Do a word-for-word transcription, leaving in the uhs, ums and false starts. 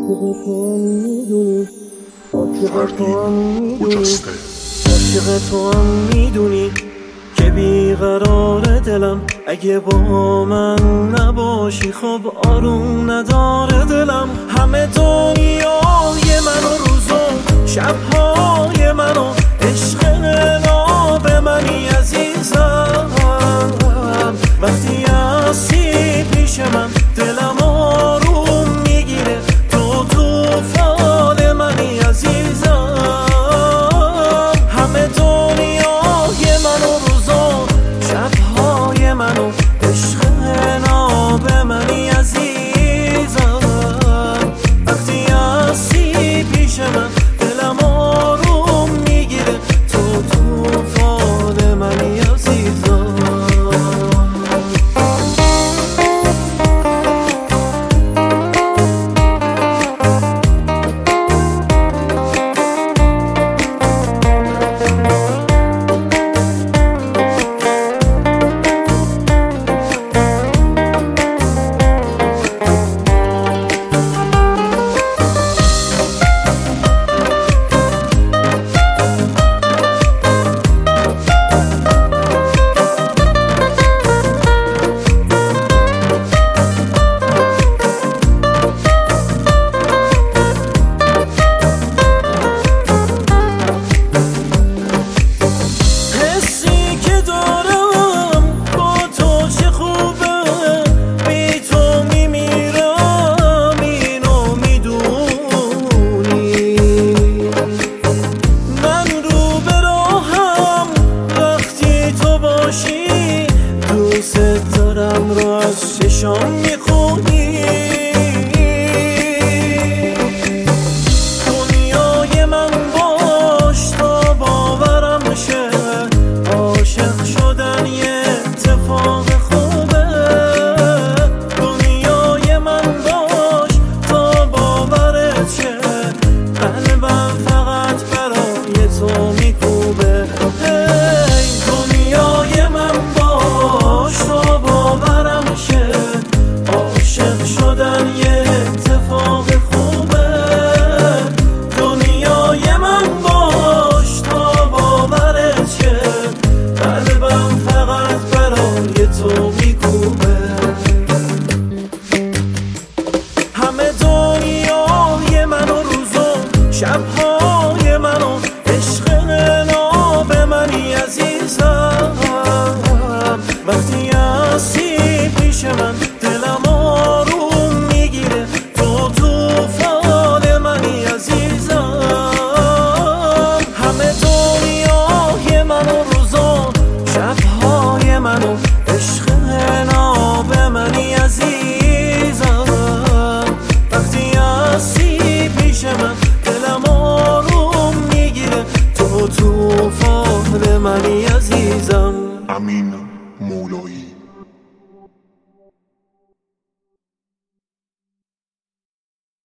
عاشق تو هم میدونی، عاشق تو هم میدونی، عاشق تو هم میدونی که بیقرار دلم. اگه با من نباشی خب آروم نداره دلم. همه دنیای من و روزا شبهای من و عشق ناب منی عزیزم. وقتی هستی پیش من دلم آروم میگیره، تو توفان منی عزیزم. همه دنیای من و روزا شبهای من و عشق ناب منی عزیزم. وقتی هستی پیش من دلم آروم میگیره، تو توفان منی عزیزم. دوست دارم رو از چشام میخونی. دنیای من باش تا باورم شه، عاشق شدن یه اتفاق خوبه. دنیای من باش تا باورت شه، قلبم فقط برای تو میکوبه. دنیای من باش تا باورم شه، عاشق شدن یه اتفاق خوبه. دنیای من باش تا باورت شه، قلبم فقط برای تو میکوبه. همه دنیای من و روزا شبهای من و عشق ناب منی عزیزم. وقتی هستی پیش من دلم آروم میگیره، تو توفان منی عزیزم. همه دنیای من و روزا شبهای من و عشق ناب منی عزیزم. وقتی هستی پیش من دلم آروم میگیره، تو توفان منی عزیزم. امین مولایی.